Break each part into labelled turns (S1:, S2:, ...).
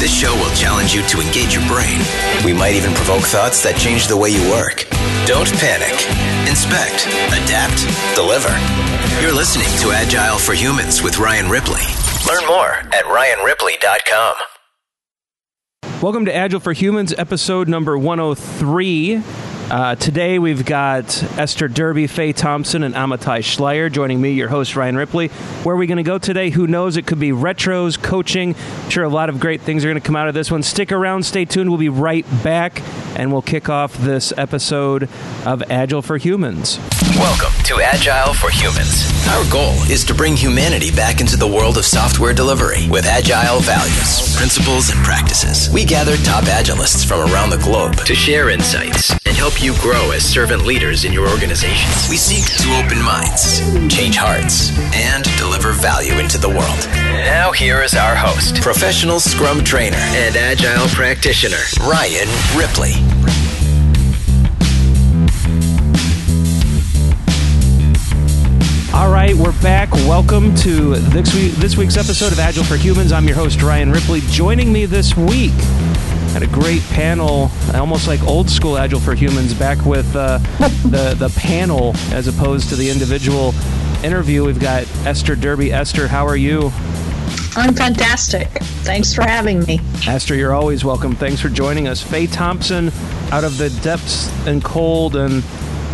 S1: This show will challenge you to engage your brain. We might even provoke thoughts that change the way you work. Don't panic. Inspect, adapt, deliver. You're listening to Agile for Humans with Ryan Ripley. Learn more at ryanripley.com.
S2: Welcome to Agile for Humans, episode number 103. Today we've got Esther Derby, Faye Thompson, and Amitai Schleier joining me, your host, Ryan Ripley. Where are we going to go today? Who knows? It could be retros, coaching. I'm sure a lot of great things are going to come out of this one. Stick around, stay tuned. We'll be right back, and we'll kick off this episode of Agile for Humans.
S1: Welcome to Agile for Humans. Our goal is to bring humanity back into the world of software delivery with agile values, principles, and practices. We gather top Agilists from around the globe to share insights and help you grow as servant leaders in your organizations. We seek to open minds, change hearts, and deliver value into the world. Now here is our host, professional Scrum trainer and Agile practitioner, Ryan Ripley.
S2: All right, we're back. Welcome to this week's episode of Agile for Humans. I'm your host, Ryan Ripley. Joining me this week, had a great panel, almost like old school Agile for Humans, back with the panel as opposed to the individual interview. We've got Esther Derby. Esther, how are you?
S3: I'm fantastic. Thanks for having me.
S2: Esther, you're always welcome. Thanks for joining us. Faye Thompson, out of the depths and cold and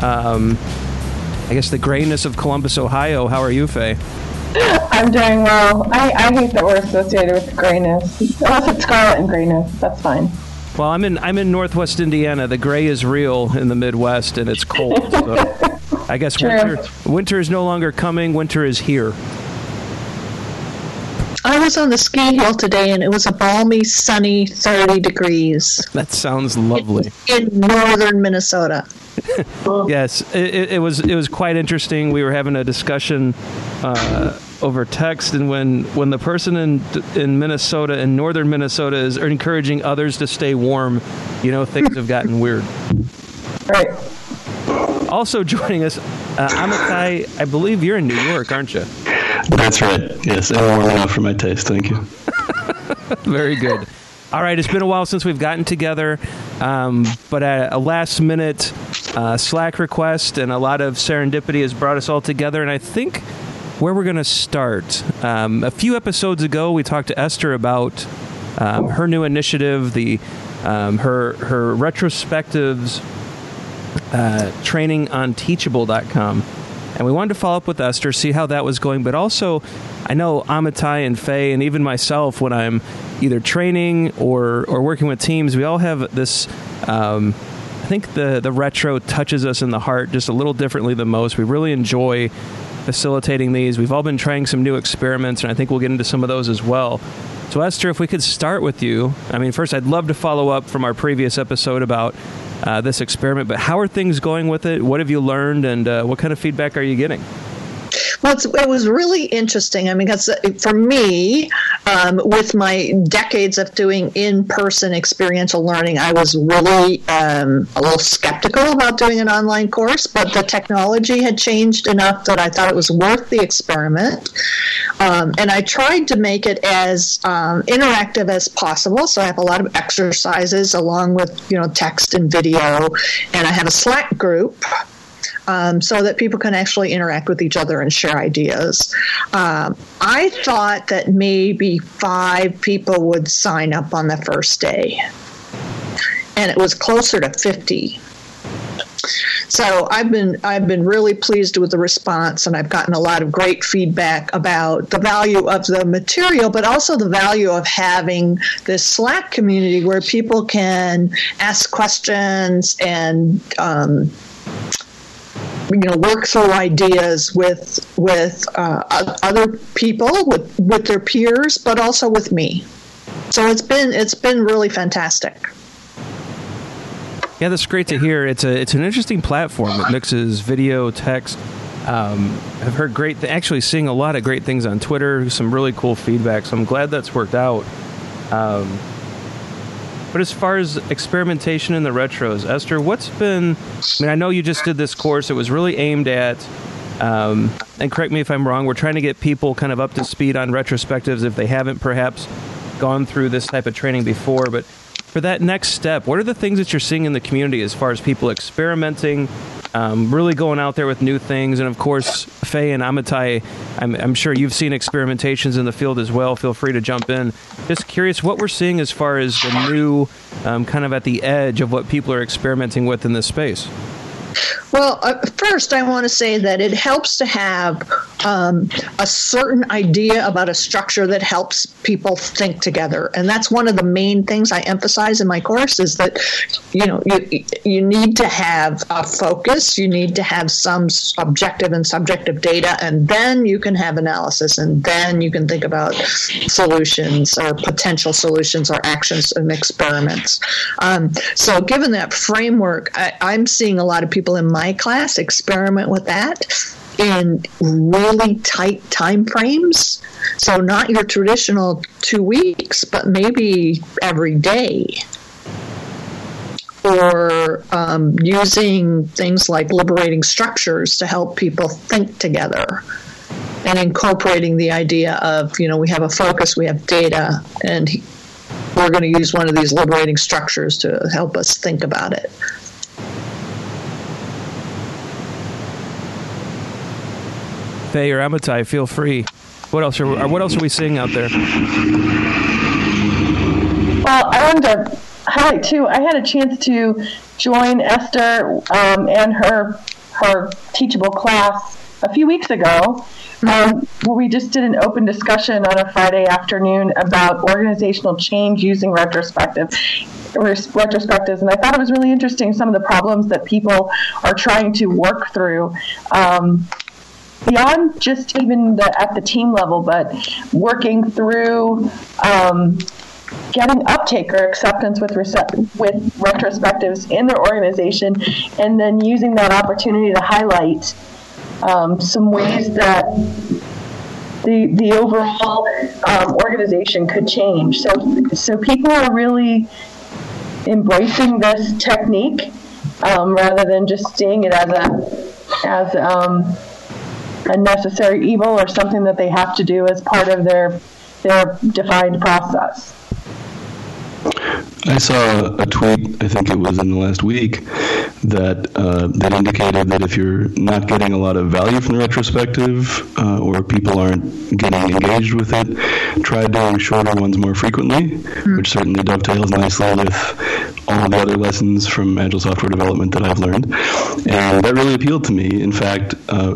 S2: I guess the grayness of Columbus, Ohio. How are you, Faye?
S4: I'm doing well. I hate that we're associated with grayness. Unless it's scarlet and grayness, that's fine.
S2: Well, I'm in Northwest Indiana. The gray is real in the Midwest, and it's cold. So I guess winter is no longer coming. Winter is here.
S3: I was on the ski hill today, and it was a balmy, sunny 30 degrees.
S2: That sounds lovely.
S3: In northern Minnesota.
S2: Yes, it was quite interesting. We were having a discussion over text, and when the person in Minnesota, in northern Minnesota, is encouraging others to stay warm, things have gotten weird.
S4: Right.
S2: Also joining us, Amitai, I believe you're in New York, aren't you?
S5: That's right. Yes, and warm enough for my taste. Thank you.
S2: Very good. All right, it's been a while since we've gotten together, but a last-minute Slack request and a lot of serendipity has brought us all together, and I think where we're going to start, a few episodes ago, we talked to Esther about her new initiative, her retrospectives training on Teachable.com. And we wanted to follow up with Esther, see how that was going. But also, I know Amitai and Faye, and even myself, when I'm either training or working with teams, we all have this, I think the retro touches us in the heart just a little differently than most. We really enjoy facilitating these. We've all been trying some new experiments, and I think we'll get into some of those as well. So Esther, if we could start with you. I mean, first, I'd love to follow up from our previous episode about this experiment, but how are things going with it? What have you learned, and what kind of feedback are you getting?
S3: Well, it was really interesting. I mean, because for me, with my decades of doing in-person experiential learning, I was really a little skeptical about doing an online course, but the technology had changed enough that I thought it was worth the experiment. And I tried to make it as interactive as possible. So I have a lot of exercises along with, text and video, and I have a Slack group. So that people can actually interact with each other and share ideas. I thought that maybe 5 people would sign up on the first day, and it was closer to 50. So I've been really pleased with the response, and I've gotten a lot of great feedback about the value of the material, but also the value of having this Slack community where people can ask questions and work through ideas with other people, with their peers, but also with me. So it's been really fantastic.
S2: Yeah, that's great to hear. It's an interesting platform. It mixes video, text. I've heard actually seeing a lot of great things on Twitter, some really cool feedback, so I'm glad that's worked out. But as far as experimentation in the retros, Esther, I know you just did this course. It was really aimed at, and correct me if I'm wrong, we're trying to get people kind of up to speed on retrospectives if they haven't perhaps gone through this type of training before, but for that next step, what are the things that you're seeing in the community as far as people experimenting, really going out there with new things? And of course, Faye and Amitai, I'm sure you've seen experimentations in the field as well. Feel free to jump in. Just curious what we're seeing as far as the new, kind of at the edge of what people are experimenting with in this space.
S3: Well, first, I want to say that it helps to have a certain idea about a structure that helps people think together. And that's one of the main things I emphasize in my course is that, you need to have a focus, you need to have some objective and subjective data, and then you can have analysis, and then you can think about solutions or potential solutions or actions and experiments. So given that framework, I'm seeing a lot of people in my class experiment with that in really tight time frames. So not your traditional 2 weeks, but maybe every day. Or using things like liberating structures to help people think together and incorporating the idea of, we have a focus, we have data, and we're going to use one of these liberating structures to help us think about it.
S2: Faye or Amitai, feel free. What else are we seeing out there?
S4: Well, I wanted to highlight too. I had a chance to join Esther and her teachable class a few weeks ago, where we just did an open discussion on a Friday afternoon about organizational change using retrospectives. And I thought it was really interesting, some of the problems that people are trying to work through. Beyond just even at the team level, but working through getting uptake or acceptance with retrospectives in their organization, and then using that opportunity to highlight some ways that the overall organization could change. So people are really embracing this technique rather than just seeing it as a necessary evil or something that they have to do as part of their defined process.
S5: I saw a tweet, I think it was in the last week, that indicated that if you're not getting a lot of value from the retrospective or people aren't getting engaged with it, try doing shorter ones more frequently, which certainly dovetails nicely with all the other lessons from Agile software development that I've learned. And that really appealed to me. In fact,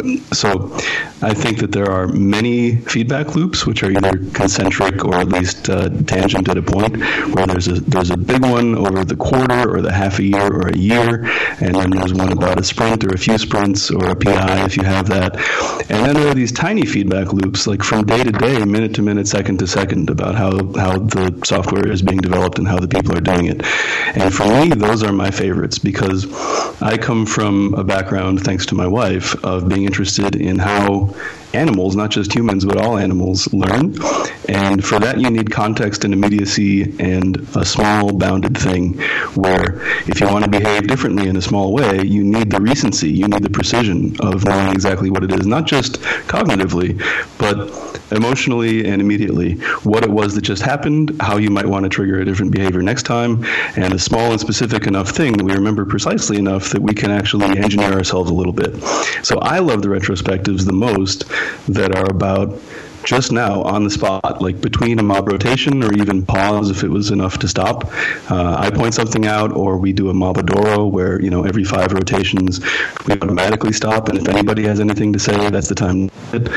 S5: so I think that there are many feedback loops which are either concentric or at least tangent at a point, where there's a big one over the quarter or the half a year or a year, and then there's one about a sprint or a few sprints or a PI if you have that. And then there are these tiny feedback loops, like from day to day, minute to minute, second to second, about how the software is being developed and how the people are doing it. And for me, those are my favorites, because I come from a background, thanks to my wife, of being interested in how animals, not just humans, but all animals, learn. And for that, you need context and immediacy and a small bounded thing where if you want to behave differently in a small way, you need the recency, you need the precision of knowing exactly what it is, not just cognitively, but emotionally and immediately, what it was that just happened, how you might want to trigger a different behavior next time, and a small and specific enough thing that we remember precisely enough that we can actually engineer ourselves a little bit. So I love the retrospectives the most that are about just now, on the spot, like between a mob rotation or even pause if it was enough to stop. I point something out, or we do a Mobadoro where, every 5 rotations we automatically stop, and if anybody has anything to say, that's the time.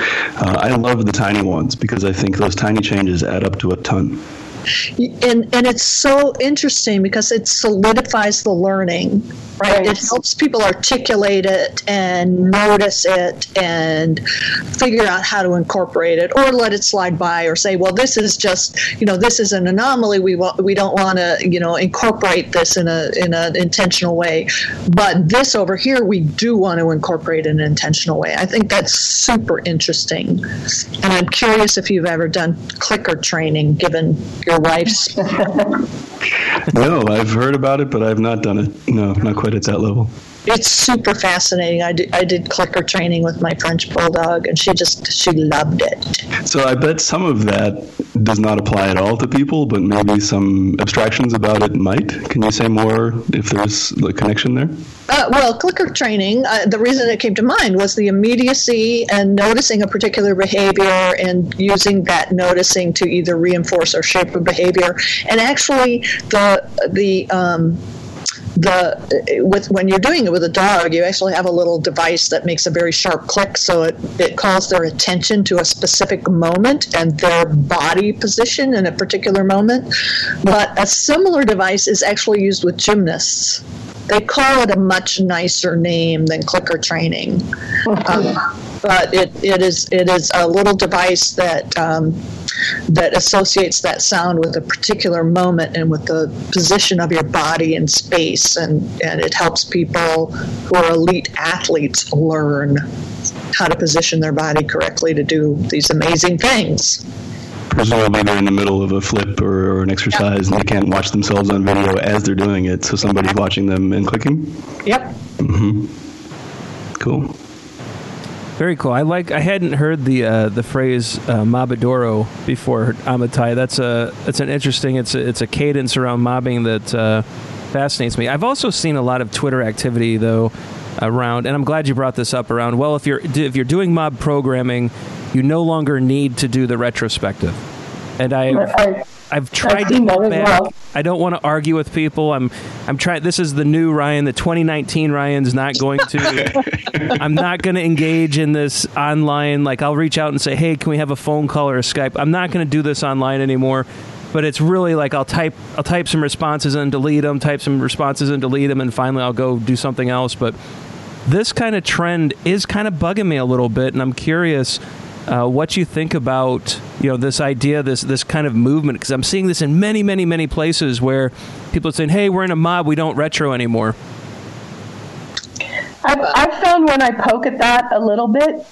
S5: I love the tiny ones because I think those tiny changes add up to a ton.
S3: And it's so interesting because it solidifies the learning, right? It helps people articulate it and notice it and figure out how to incorporate it, or let it slide by, or say, well, this is just, this is an anomaly. We don't want to, incorporate this in an intentional way, but this over here we do want to incorporate in an intentional way. I think that's super interesting, and I'm curious if you've ever done clicker training, given your wife's.
S5: No, I've heard about it, but I've not done it. No, not quite at that level.
S3: It's super fascinating. I did clicker training with my French bulldog, and she loved it.
S5: So I bet some of that does not apply at all to people, but maybe some abstractions about it might. Can you say more if there's a connection there?
S3: Well, clicker training, the reason it came to mind was the immediacy and noticing a particular behavior and using that noticing to either reinforce or shape a behavior. And actually, when you're doing it with a dog, you actually have a little device that makes a very sharp click, so it calls their attention to a specific moment and their body position in a particular moment. But a similar device is actually used with gymnasts. They call it a much nicer name than clicker training, but it is a little device that associates that sound with a particular moment and with the position of your body in space, and it helps people who are elite athletes learn how to position their body correctly to do these amazing things.
S5: Presumably they're in the middle of a flip or an exercise, and they can't watch themselves on video as they're doing it, so somebody's watching them and clicking?
S3: Yep.
S5: Mm-hmm. Cool.
S2: Very cool. I hadn't heard the phrase mobbadoro before, Amitai. That's an interesting. It's a cadence around mobbing that fascinates me. I've also seen a lot of Twitter activity though around, and I'm glad you brought this up around. Well, if you're doing mob programming, you no longer need to do the retrospective. And I've tried to go back. Well. I don't want to argue with people. I'm trying. This is the new Ryan. The 2019 Ryan's not going to. I'm not going to engage in this online. Like, I'll reach out and say, hey, can we have a phone call or a Skype? I'm not going to do this online anymore. But it's really like I'll type some responses and delete them. Type some responses and delete them, and finally I'll go do something else. But this kind of trend is kind of bugging me a little bit, and I'm curious. What you think about this idea, this kind of movement, because I'm seeing this in many, many, many places where people are saying, hey, we're in a mob, we don't retro anymore.
S4: I've found when I poke at that a little bit,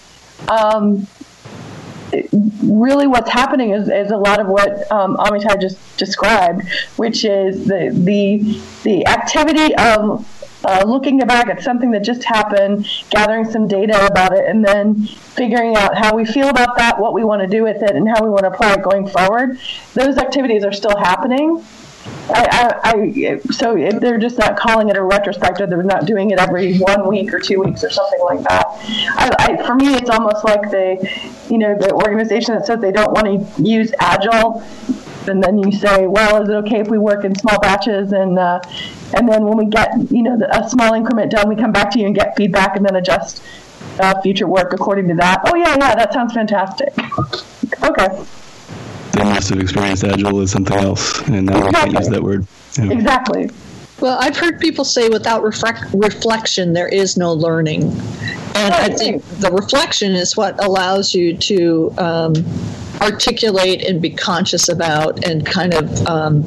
S4: really what's happening is a lot of what Amitai just described, which is the activity of looking back at something that just happened, gathering some data about it, and then figuring out how we feel about that, what we want to do with it, and how we want to apply it going forward. Those activities are still happening. So if they're just not calling it a retrospective, they're not doing it every 1 week or 2 weeks or something like that. For me, it's almost like the organization that says they don't want to use Agile, and then you say, well, is it okay if we work in small batches, and then when we get a small increment done, we come back to you and get feedback and then adjust future work according to that. Oh yeah, that sounds fantastic. Okay.
S5: They must have experienced Agile as something else, and now we can't use that word. Yeah.
S4: Exactly.
S3: Well, I've heard people say without reflection, there is no learning. And I think the reflection is what allows you to articulate and be conscious about and kind of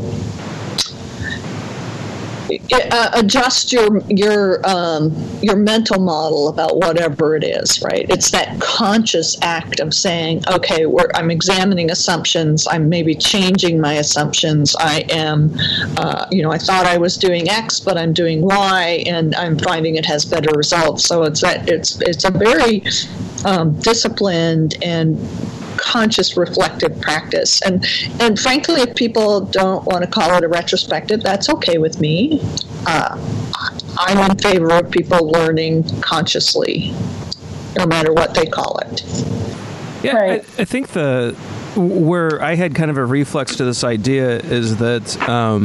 S3: adjust your mental model about whatever it is, right? It's that conscious act of saying, okay, I'm examining assumptions. I'm maybe changing my assumptions. I am, I thought I was doing X, but I'm doing Y, and I'm finding it has better results. So it's a very disciplined and conscious reflective practice, and frankly, if people don't want to call it a retrospective, that's okay with me. I'm in favor of people learning consciously, no matter what they call it.
S2: Yeah, right. I think where I had kind of a reflex to this idea is that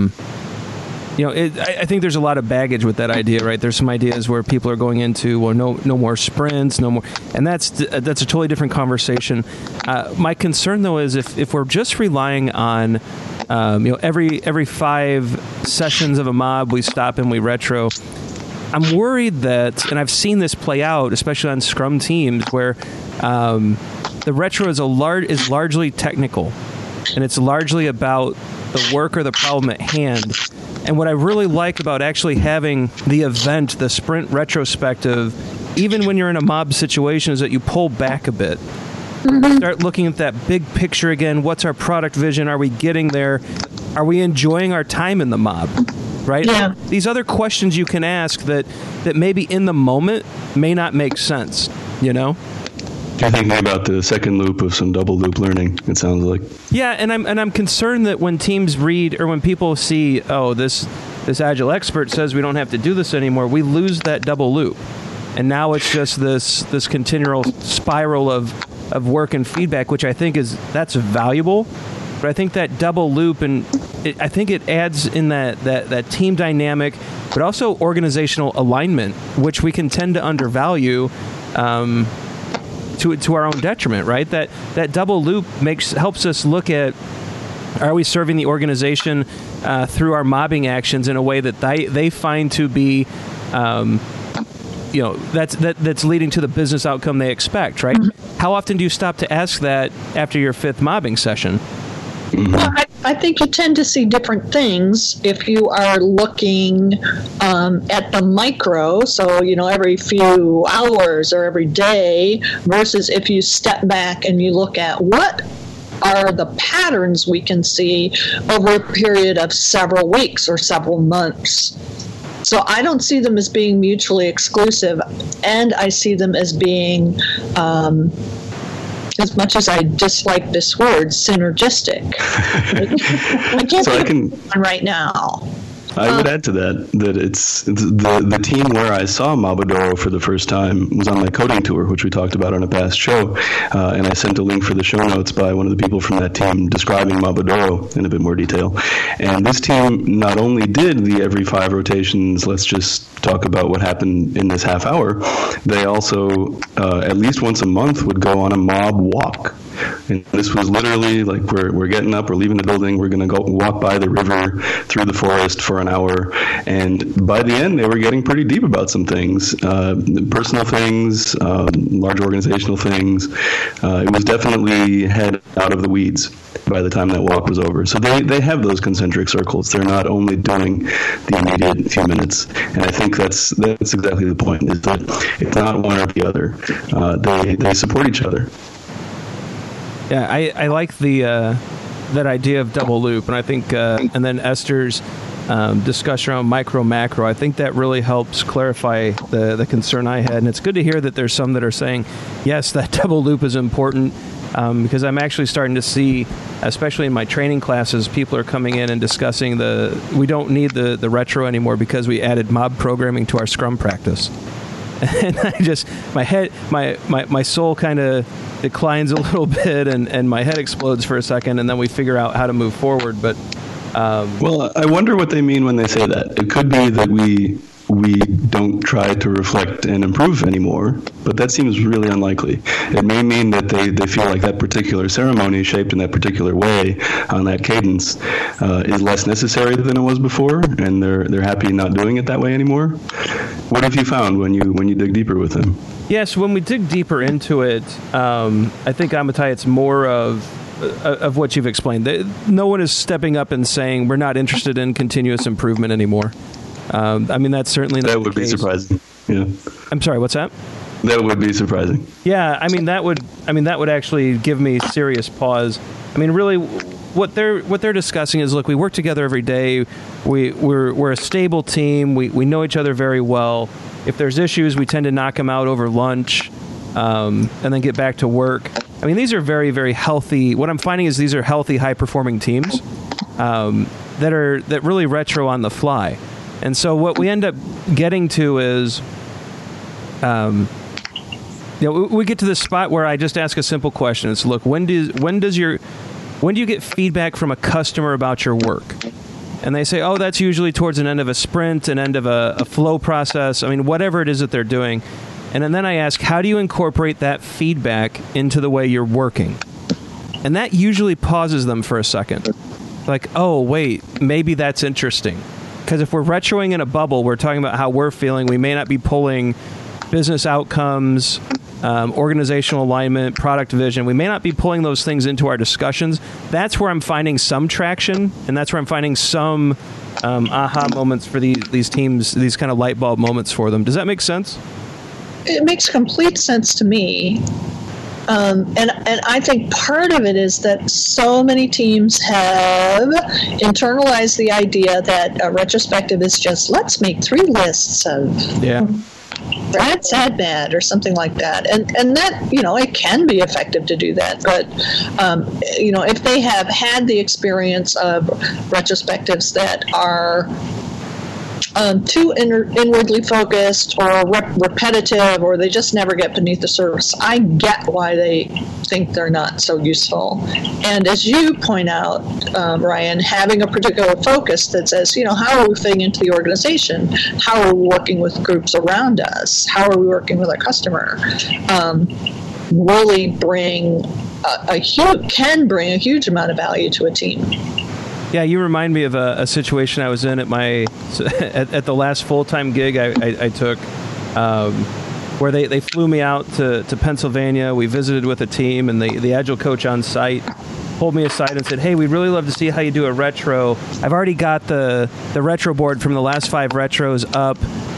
S2: I think there's a lot of baggage with that idea, right? There's some ideas where people are going into, well, no more sprints, no more, and that's a totally different conversation. My concern, though, is if we're just relying on, every 5 sessions of a mob, we stop and we retro. I'm worried that, and I've seen this play out, especially on Scrum teams, where the retro is largely technical, and it's largely about the work or the problem at hand. And what I really like about actually having the event, the sprint retrospective, even when you're in a mob situation, is that you pull back a bit. Mm-hmm. Start looking at that big picture again. What's our product vision? Are we getting there? Are we enjoying our time in the mob? Right?
S3: Yeah.
S2: These other questions you can ask that maybe in the moment may not make sense,
S5: You're thinking about the second loop of some double loop learning, it sounds like.
S2: Yeah, and I'm concerned that when teams read or when people see, oh, this Agile expert says we don't have to do this anymore, we lose that double loop. And now it's just this continual spiral of work and feedback, which I think that's valuable. But I think that double loop, and I think it adds in that team dynamic, but also organizational alignment, which we can tend to undervalue to our own detriment, right? That double loop helps us look at, are we serving the organization through our mobbing actions in a way that they find to be that's leading to the business outcome they expect, right? Mm-hmm. How often do you stop to ask that after your fifth mobbing session?
S3: Well, I think you tend to see different things if you are looking at the micro, so, every few hours or every day, versus if you step back and you look at what are the patterns we can see over a period of several weeks or several months. So I don't see them as being mutually exclusive, and I see them as being, as much as I dislike this word, synergistic. I can't think of one right now.
S5: I would add to that it's the team where I saw Mobadoro for the first time was on my coding tour, which we talked about on a past show, and I sent a link for the show notes by one of the people from that team describing Mobadoro in a bit more detail. And this team not only did the every 5 rotations, let's just talk about what happened in this half hour, they also at least once a month would go on a mob walk. And this was literally like we're getting up, we're leaving the building, we're going to go walk by the river, through the forest for an hour. And by the end, they were getting pretty deep about some things, personal things, large organizational things. It was definitely head out of the weeds by the time that walk was over. So they have those concentric circles. They're not only doing the immediate few minutes. And I think that's exactly the point, is that it's not one or the other. They support each other.
S2: Yeah, I like that idea of double loop, and I think, and then Esther's discussion around micro macro, I think that really helps clarify the concern I had, and it's good to hear that there's some that are saying, yes, that double loop is important, because I'm actually starting to see, especially in my training classes, people are coming in and discussing we don't need the retro anymore because we added mob programming to our Scrum practice. And my soul kind of declines a little bit, and my head explodes for a second, and then we figure out how to move forward. But
S5: well, I wonder what they mean when they say that. It could be that we don't try to reflect and improve anymore, but that seems really unlikely. It may mean that they feel like that particular ceremony shaped in that particular way on that cadence is less necessary than it was before, and they're happy not doing it that way anymore. What have you found when you dig deeper with them?
S2: Yes, when we dig deeper into it, I think, Amitai, it's more of what you've explained. No one is stepping up and saying we're not interested in continuous improvement anymore. I mean, that's certainly not the case. That would be surprising. Yeah. I'm sorry, what's that?
S5: That would be surprising.
S2: Yeah, that would actually give me serious pause. I mean, really, what they're discussing is, look, we work together every day. We're a stable team. We know each other very well. If there's issues, we tend to knock them out over lunch, and then get back to work. I mean, these are very, very healthy. What I'm finding is these are healthy, high-performing teams that really retro on the fly. And so what we end up getting to is, we get to this spot where I just ask a simple question. It's, look, when do you get feedback from a customer about your work? And they say, oh, that's usually towards an end of a sprint, an end of a flow process. I mean, whatever it is that they're doing. And then I ask, how do you incorporate that feedback into the way you're working? And that usually pauses them for a second. Like, oh, wait, maybe that's interesting. Because if we're retroing in a bubble, we're talking about how we're feeling. We may not be pulling business outcomes, organizational alignment, product vision. We may not be pulling those things into our discussions. That's where I'm finding some traction, and that's where I'm finding some aha moments for these teams, these kind of light bulb moments for them. Does that make sense?
S3: It makes complete sense to me. And I think part of it is that so many teams have internalized the idea that a retrospective is just, let's make 3 lists of Rad, sad, mad, or something like that. And that, it can be effective to do that. But, if they have had the experience of retrospectives that are too inwardly focused or repetitive, or they just never get beneath the surface, I get why they think they're not so useful. And as you point out, Ryan, having a particular focus that says, how are we fitting into the organization? How are we working with groups around us? How are we working with our customer? Really can bring a huge amount of value to a team.
S2: Yeah, you remind me of a situation I was in at at the last full-time gig I took, where they flew me out to Pennsylvania. We visited with a team, and the Agile coach on site pulled me aside and said, "Hey, we'd really love to see how you do a retro. I've already got the retro board from the last 5 retros up.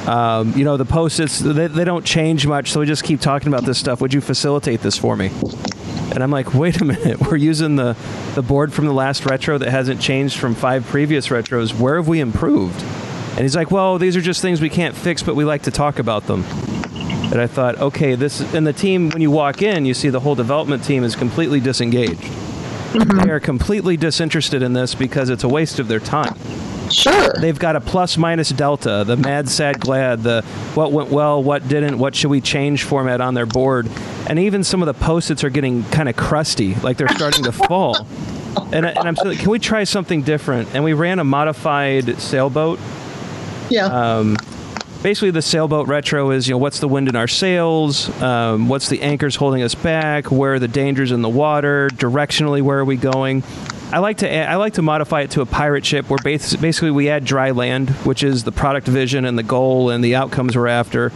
S2: The Post-its, they don't change much, so we just keep talking about this stuff. Would you facilitate this for me?" And I'm like, wait a minute, we're using the board from the last retro that hasn't changed from 5 previous retros. Where have we improved? And he's like, well, these are just things we can't fix, but we like to talk about them. And I thought, okay, and the team, when you walk in, you see the whole development team is completely disengaged. Mm-hmm. They are completely disinterested in this because it's a waste of their time.
S3: Sure.
S2: They've got a plus-minus delta, the mad, sad, glad, the what went well, what didn't, what should we change format on their board. And even some of the Post-its are getting kind of crusty, like they're starting to fall. And I'm saying, can we try something different? And we ran a modified sailboat.
S3: Yeah.
S2: Basically, the sailboat retro is, what's the wind in our sails? What's the anchors holding us back? Where are the dangers in the water? Directionally, where are we going? I like to modify it to a pirate ship where basically we add dry land, which is the product vision and the goal and the outcomes we're after,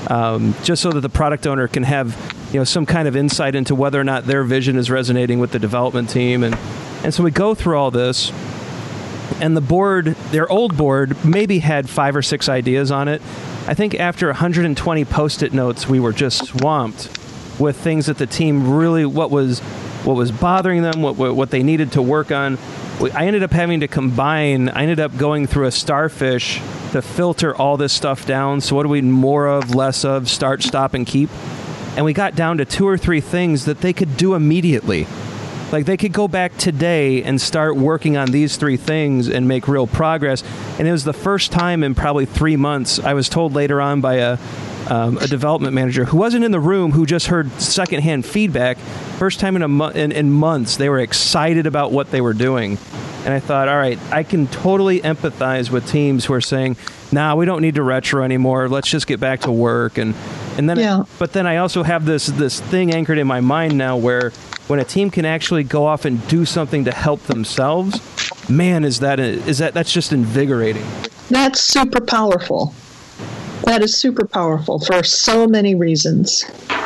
S2: just so that the product owner can have some kind of insight into whether or not their vision is resonating with the development team. And so we go through all this, and the board, their old board, maybe had 5 or 6 ideas on it. I think after 120 Post-it notes, we were just swamped with things that the team really, what was bothering them, what they needed to work on. I ended up having to combine. I ended up going through a Starfish to filter all this stuff down. So what do we need more of, less of, start, stop, and keep? And we got down to 2 or 3 things that they could do immediately. Like they could go back today and start working on these 3 things and make real progress. And it was the first time in probably 3 months. I was told later on by a development manager who wasn't in the room, who just heard secondhand feedback. First time in months, they were excited about what they were doing. And I thought, all right, I can totally empathize with teams who are saying, nah, we don't need to retro anymore. Let's just get back to work. And then, but then I also have this thing anchored in my mind now where when a team can actually go off and do something to help themselves, man, that's just invigorating.
S3: That's super powerful. That is super powerful for so many reasons.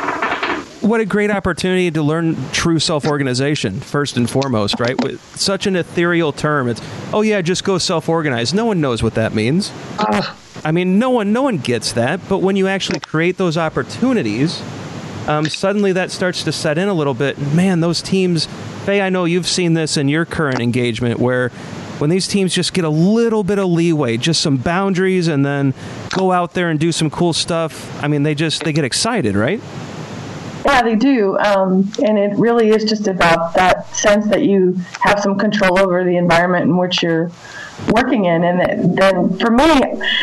S2: What a great opportunity to learn true self-organization, first and foremost, right? With such an ethereal term. It's, oh yeah, just go self-organize. No one knows what that means. I mean, no one gets that. But when you actually create those opportunities, suddenly that starts to set in a little bit. Man, those teams, Faye, I know you've seen this in your current engagement where when these teams just get a little bit of leeway, just some boundaries, and then go out there and do some cool stuff, I mean, they get excited, right?
S4: Yeah, they do. And it really is just about that sense that you have some control over the environment in which you're working in. And then for me,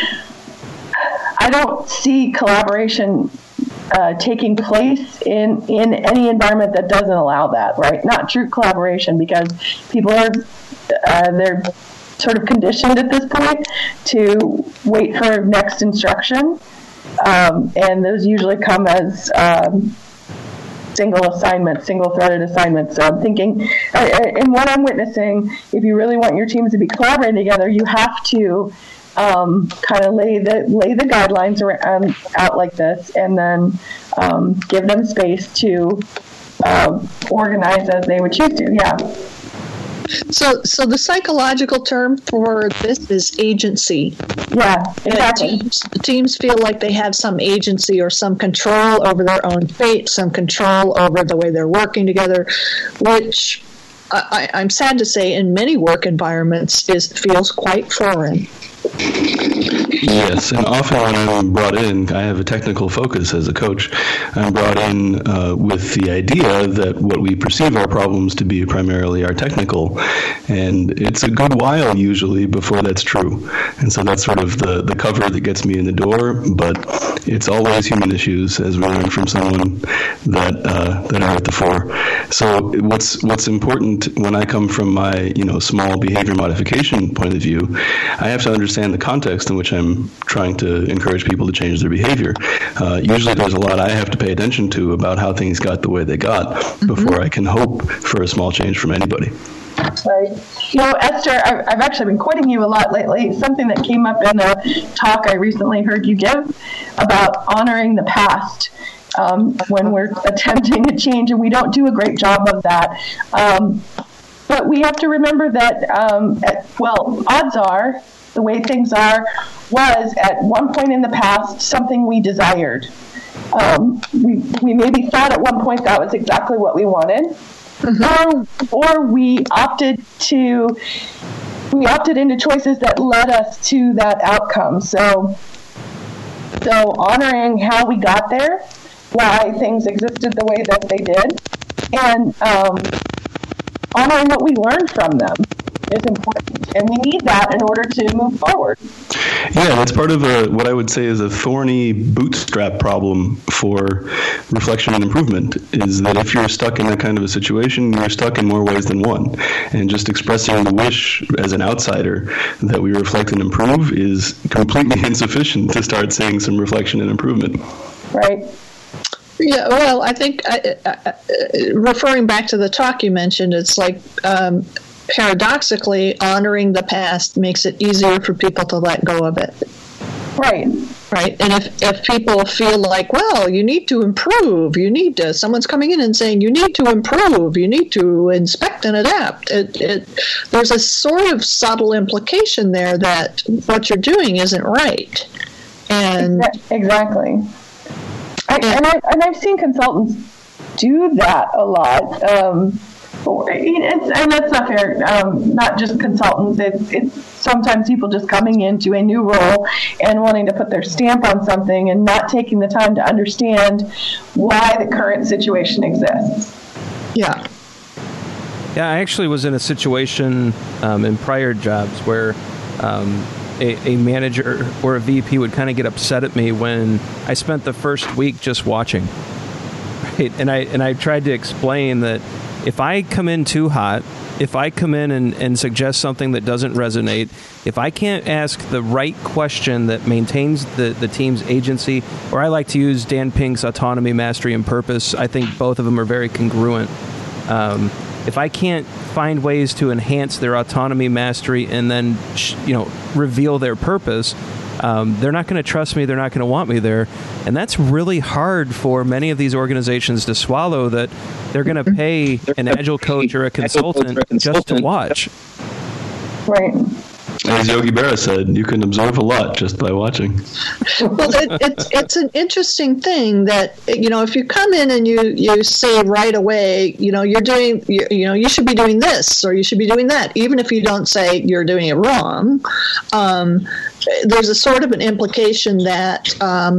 S4: I don't see collaboration taking place in any environment that doesn't allow that, right? Not true collaboration, because people are they're sort of conditioned at this point to wait for next instruction, and those usually come as single-threaded assignments. So I'm thinking, in what I'm witnessing, if you really want your teams to be collaborating together, you have to kind of lay the guidelines out like this, and then give them space to organize as they would choose to. Yeah.
S3: So the psychological term for this is agency.
S4: Yeah, exactly.
S3: Teams feel like they have some agency or some control over their own fate, some control over the way they're working together, which I'm sad to say in many work environments feels quite foreign.
S5: Yes, and often when I'm brought in, I have a technical focus as a coach. I'm brought in with the idea that what we perceive our problems to be primarily are technical, and it's a good while usually before that's true. And so that's sort of the cover that gets me in the door, but it's always human issues, as we learned from someone that are at the fore. So what's important when I come from my small behavior modification point of view, I have to understand the context in which I'm trying to encourage people to change their behavior. Usually there's a lot I have to pay attention to about how things got the way they got before I can hope for a small change from anybody.
S4: Right. Esther, I've actually been quoting you a lot lately. Something that came up in a talk I recently heard you give about honoring the past when we're attempting a change, and we don't do a great job of that. But we have to remember that, odds are, the way things are, was at one point in the past something we desired. We maybe thought at one point that was exactly what we wanted, or we opted into choices that led us to that outcome. So honoring how we got there, why things existed the way that they did, and honoring what we learned from them is important, and we need that in order to move forward.
S5: Yeah, that's part of what I would say is a thorny bootstrap problem for reflection and improvement, is that if you're stuck in that kind of a situation, you're stuck in more ways than one. And just expressing the wish as an outsider that we reflect and improve is completely insufficient to start seeing some reflection and improvement.
S4: Right.
S3: Yeah, well, I think referring back to the talk you mentioned, it's like paradoxically, honoring the past makes it easier for people to let go of it.
S4: Right.
S3: Right. And if people feel like, well, you need to improve, someone's coming in and saying, you need to improve, you need to inspect and adapt. There's a sort of subtle implication there that what you're doing isn't right. And
S4: exactly. And I've seen consultants do that a lot. And that's not fair. Not just consultants. It's sometimes people just coming into a new role and wanting to put their stamp on something and not taking the time to understand why the current situation exists.
S3: Yeah.
S2: Yeah, I actually was in a situation in prior jobs where a manager or a VP would kind of get upset at me when I spent the first week just watching. Right? And I tried to explain that if I come in too hot, if I come in and suggest something that doesn't resonate, if I can't ask the right question that maintains the team's agency, or I like to use Dan Pink's autonomy, mastery, and purpose, I think both of them are very congruent. If I can't find ways to enhance their autonomy, mastery, and then reveal their purpose, they're not going to trust me. They're not going to want me there. And that's really hard for many of these organizations to swallow, that they're going to pay an agile coach or a consultant just to watch.
S4: Right.
S5: As Yogi Berra said, you can observe a lot just by watching.
S3: Well, it's an interesting thing that, if you come in and you say right away, you're doing, you should be doing this or you should be doing that, even if you don't say you're doing it wrong. There's a sort of an implication that,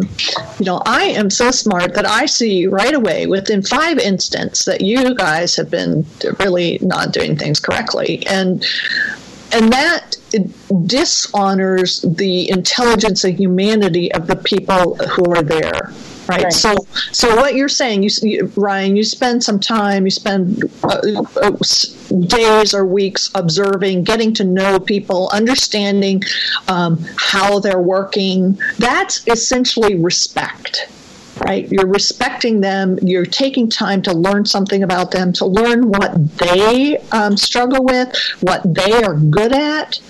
S3: I am so smart that I see right away within 5 instants that you guys have been really not doing things correctly. And that dishonors the intelligence and humanity of the people who are there, right? So what you're saying, Ryan, you spend some time, you spend days or weeks observing, getting to know people, understanding how they're working. That's essentially respect. Right? You're respecting them. You're taking time to learn something about them, to learn what they struggle with, what they are good at,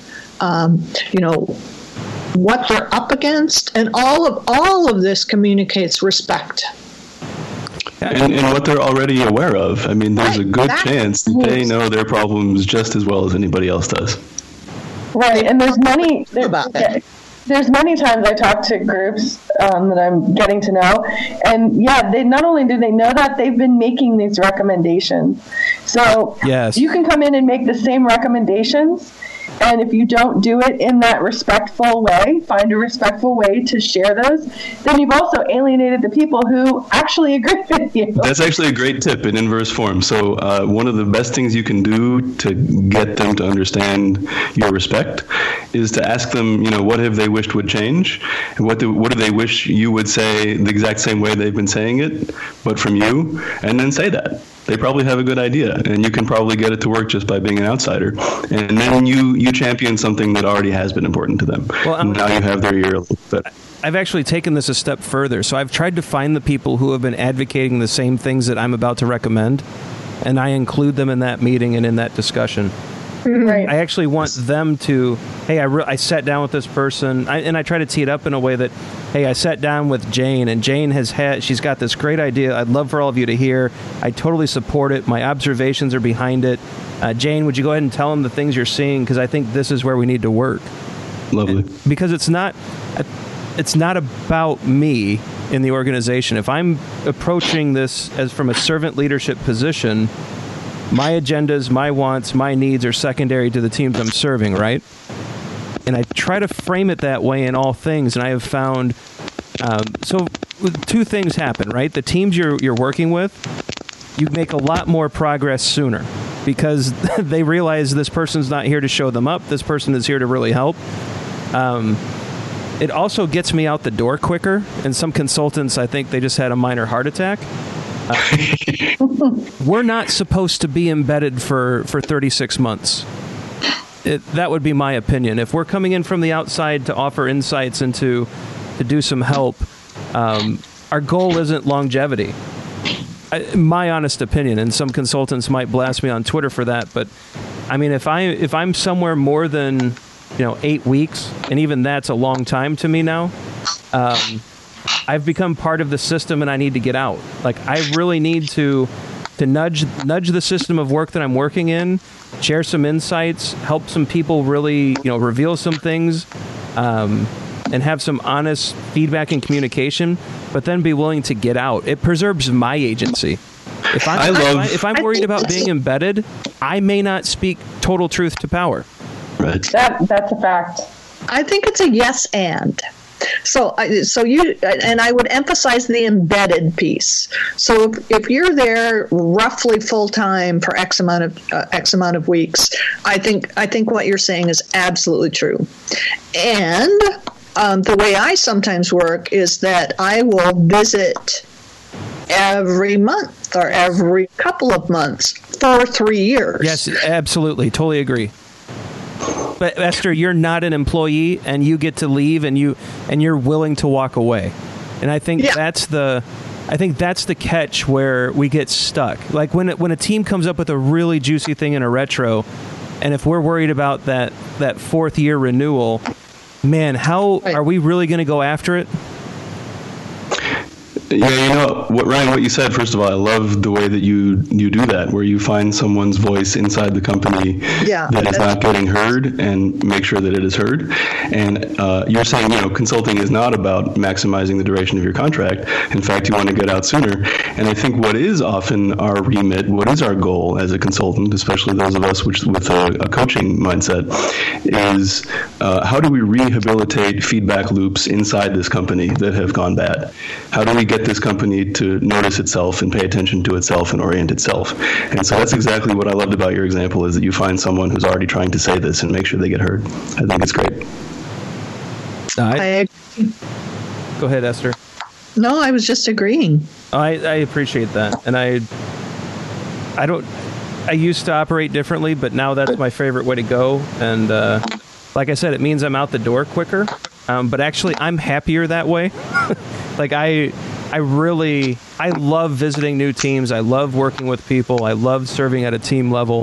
S3: what they're up against, and all of this communicates respect.
S5: And what they're already aware of. I mean, there's a good chance that they know their problems just as well as anybody else does.
S4: Right, and there's many times I talk to groups that I'm getting to know, and they not only do they know that, they've been making these recommendations. So
S2: yes.
S4: You can come in and make the same recommendations, And if you don't do it in that respectful way, find a respectful way to share those, then you've also alienated the people who actually agree with you.
S5: That's actually a great tip in inverse form. So one of the best things you can do to get them to understand your respect is to ask them, what have they wished would change? And what do they wish you would say the exact same way they've been saying it, but from you? And then say that. They probably have a good idea, and you can probably get it to work just by being an outsider. And then you champion something that already has been important to them. Well, now you have their ear a little bit.
S2: I've actually taken this a step further. So I've tried to find the people who have been advocating the same things that I'm about to recommend, and I include them in that meeting and in that discussion.
S4: Right.
S2: I actually want them to, hey, I sat down with this person, and I try to tee it up in a way that, hey, I sat down with Jane, and Jane she's got this great idea. I'd love for all of you to hear. I totally support it. My observations are behind it. Jane, would you go ahead and tell them the things you're seeing? Because I think this is where we need to work.
S5: Lovely.
S2: Because it's not about me in the organization. If I'm approaching this as from a servant leadership position, my agendas, my wants, my needs are secondary to the teams I'm serving, right? And I try to frame it that way in all things, and I have found so two things happen, right? The teams you're working with, you make a lot more progress sooner because they realize this person's not here to show them up. This person is here to really help. It also gets me out the door quicker, and some consultants, I think they just had a minor heart attack. We're not supposed to be embedded for 36 months. That would be my opinion. If we're coming in from the outside to offer insights and to do some help, our goal isn't longevity. My honest opinion, and some consultants might blast me on Twitter for that, but I mean, if I'm somewhere more than 8 weeks, and even that's a long time to me now, I've become part of the system and I need to get out. Like, I really need to nudge the system of work that I'm working in, share some insights, help some people really, reveal some things, and have some honest feedback and communication, but then be willing to get out. It preserves my agency. If I'm worried about being embedded, I may not speak total truth to power.
S5: Right.
S4: That's a fact.
S3: I think it's a yes and. So I would emphasize the embedded piece. So if you're there roughly full time for X amount of weeks, I think what you're saying is absolutely true. And the way I sometimes work is that I will visit every month or every couple of months for 3 years.
S2: Yes, absolutely, totally agree. But Esther, you're not an employee, and you get to leave, and you're willing to walk away. And I think that's the catch where we get stuck. Like when a team comes up with a really juicy thing in a retro, and if we're worried about that 4th year renewal, man, how are we really going to go after it?
S5: Yeah, Ryan, what you said, first of all, I love the way that you do that, where you find someone's voice inside the company that is not getting heard and make sure that it is heard. And you're saying, consulting is not about maximizing the duration of your contract. In fact, you want to get out sooner. And I think what is often our remit, what is our goal as a consultant, especially those of us with a coaching mindset, is how do we rehabilitate feedback loops inside this company that have gone bad? How do we get this company to notice itself and pay attention to itself and orient itself? And so that's exactly what I loved about your example, is that you find someone who's already trying to say this and make sure they get heard. I think it's great.
S3: I agree.
S2: Go ahead, Esther.
S3: No, I was just agreeing.
S2: I appreciate that. And I used to operate differently, but now that's my favorite way to go. And like I said, it means I'm out the door quicker. But actually, I'm happier that way. Like, I love visiting new teams. I love working with people. I love serving at a team level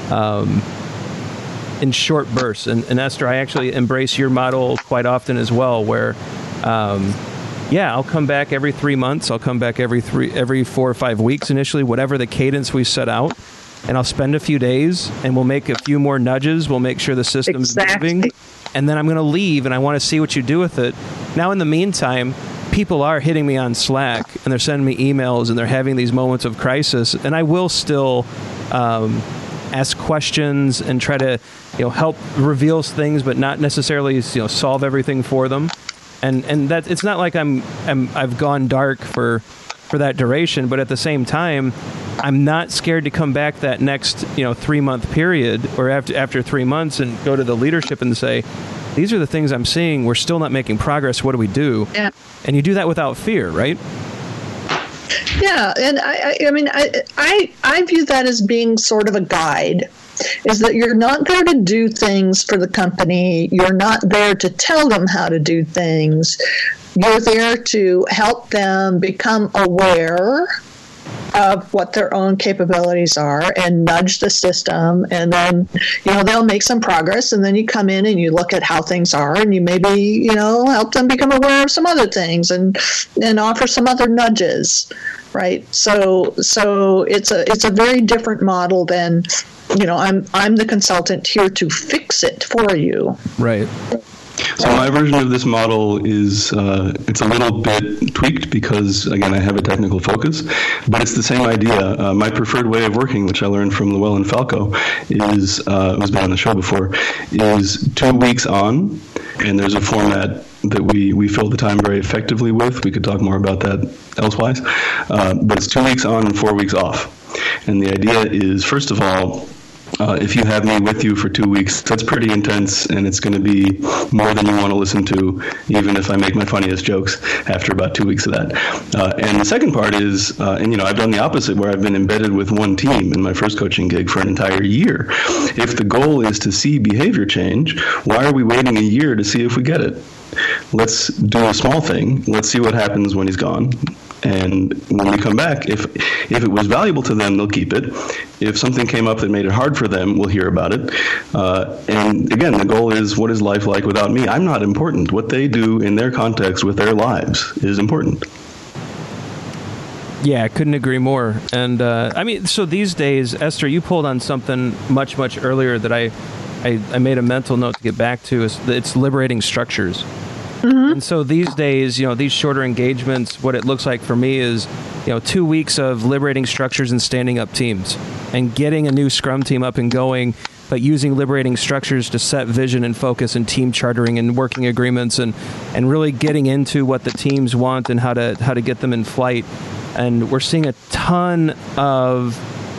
S2: in short bursts. And Esther, I actually embrace your model quite often as well, where, I'll come back every 3 months. I'll come back every 4 or 5 weeks initially, whatever the cadence we set out. And I'll spend a few days, and we'll make a few more nudges. We'll make sure the system's moving. And then I'm going to leave, and I want to see what you do with it. Now, in the meantime, people are hitting me on Slack, and they're sending me emails, and they're having these moments of crisis. And I will still ask questions and try to, help reveal things, but not necessarily, solve everything for them. And that it's not like I've gone dark for that duration, but at the same time, I'm not scared to come back that next 3-month period or after 3 months and go to the leadership and say, these are the things I'm seeing. We're still not making progress. What do we do? Yeah. And you do that without fear, right?
S3: Yeah, and I view that as being sort of a guide. Is that you're not there to do things for the company. You're not there to tell them how to do things. You're there to help them become aware of what their own capabilities are and nudge the system. And then, they'll make some progress. And then you come in and you look at how things are and you maybe, help them become aware of some other things and offer some other nudges. Right. So it's a very different model than, I'm the consultant here to fix it for you.
S2: Right.
S5: So my version of this model is it's a little bit tweaked because, again, I have a technical focus, but it's the same idea. My preferred way of working, which I learned from Llewellyn Falco, is who's been on the show before, is 2 weeks on, and there's a format that we fill the time very effectively with. We could talk more about that elsewise, but it's 2 weeks on and 4 weeks off. And the idea is, first of all, if you have me with you for 2 weeks, that's pretty intense, and it's going to be more than you want to listen to, even if I make my funniest jokes after about 2 weeks of that. And the second part is, I've done the opposite, where I've been embedded with one team in my first coaching gig for an entire year. If the goal is to see behavior change, why are we waiting a year to see if we get it? Let's do a small thing. Let's see what happens when he's gone. And when we come back, if it was valuable to them, they'll keep it. If something came up that made it hard for them, we'll hear about it. And again, the goal is, what is life like without me? I'm not important. What they do in their context with their lives is important.
S2: Yeah, I couldn't agree more. And so these days, Esther, you pulled on something much, much earlier that I made a mental note to get back to. It's liberating structures. Mm-hmm. And so these days, these shorter engagements, what it looks like for me is, 2 weeks of liberating structures and standing up teams and getting a new Scrum team up and going, but using liberating structures to set vision and focus and team chartering and working agreements and really getting into what the teams want and how to get them in flight. And we're seeing a ton of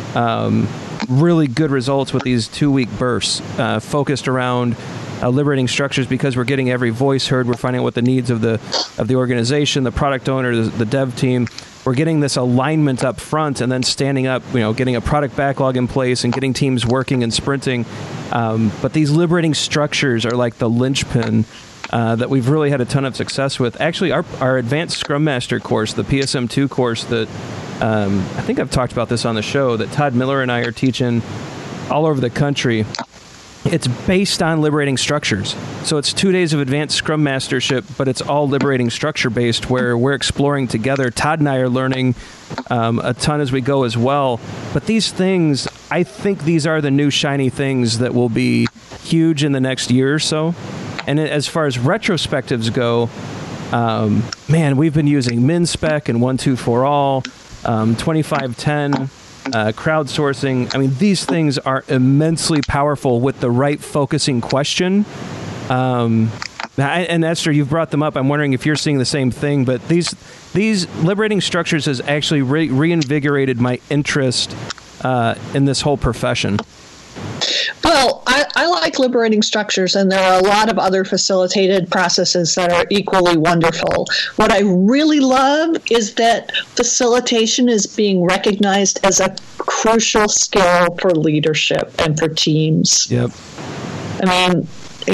S2: really good results with these 2-week bursts focused around liberating structures, because we're getting every voice heard. We're finding out what the needs of the organization, the product owner, the dev team. We're getting this alignment up front, and then standing up, getting a product backlog in place and getting teams working and sprinting. But these liberating structures are like the linchpin that we've really had a ton of success with. Actually, our Advanced Scrum Master course, the PSM2 course that I think I've talked about this on the show, that Todd Miller and I are teaching all over the country. It's based on liberating structures. So it's 2 days of advanced Scrum Mastership, but it's all liberating structure based, where we're exploring together. Todd and I are learning a ton as we go as well. But these things, I think these are the new shiny things that will be huge in the next year or so. And as far as retrospectives go, we've been using MinSpec and 1-2-4-all, 2510. Crowdsourcing. I mean, these things are immensely powerful with the right focusing question. And Esther, you've brought them up. I'm wondering if you're seeing the same thing. But these liberating structures has actually reinvigorated my interest in this whole profession.
S3: Well, I like liberating structures, and there are a lot of other facilitated processes that are equally wonderful. What I really love is that facilitation is being recognized as a crucial skill for leadership and for teams.
S2: Yep.
S3: I mean,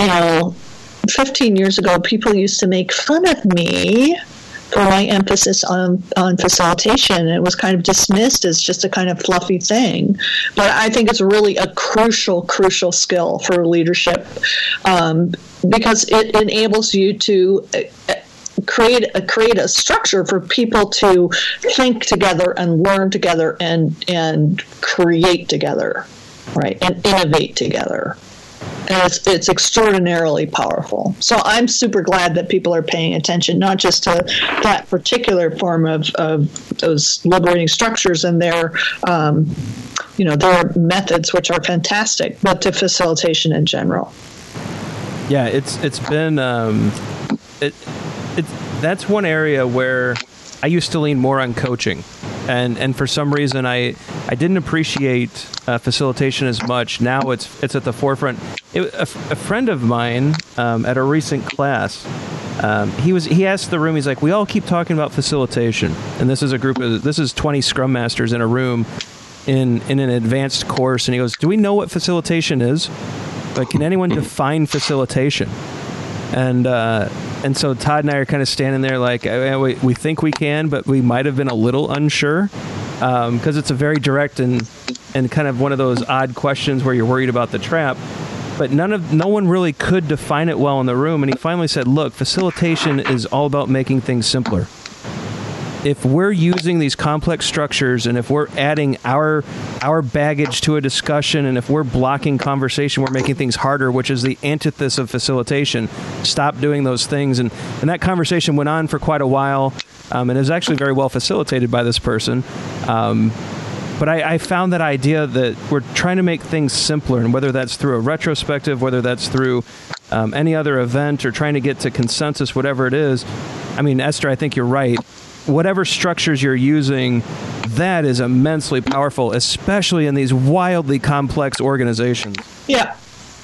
S3: 15 years ago, people used to make fun of me for my emphasis on facilitation. It was kind of dismissed as just a kind of fluffy thing. But I think it's really a crucial skill for leadership, because it enables you to create a structure for people to think together and learn together and create together, right, and innovate together. And it's extraordinarily powerful. So I'm super glad that people are paying attention, not just to that particular form of those liberating structures and their methods, which are fantastic, but to facilitation in general.
S2: Yeah, it's been that's one area where I used to lean more on coaching, and for some reason I didn't appreciate facilitation as much. Now it's at the forefront. A friend of mine at a recent class, he asked the room. He's like, we all keep talking about facilitation, and this is 20 Scrum Masters in a room in an advanced course, and he goes, do we know what facilitation is? Like, can anyone define facilitation? And so Todd and I are kind of standing there like, we think we can, but we might have been a little unsure, because it's a very direct and kind of one of those odd questions where you're worried about the trap. But no one really could define it well in the room. And he finally said, look, facilitation is all about making things simpler. If we're using these complex structures, and if we're adding our baggage to a discussion, and if we're blocking conversation, we're making things harder, which is the antithesis of facilitation. Stop doing those things. And that conversation went on for quite a while, and it was actually very well facilitated by this person. But I found that idea that we're trying to make things simpler, and whether that's through a retrospective, whether that's through any other event, or trying to get to consensus, whatever it is. I mean, Esther, I think you're right. Whatever structures you're using, that is immensely powerful, especially in these wildly complex organizations.
S3: Yeah.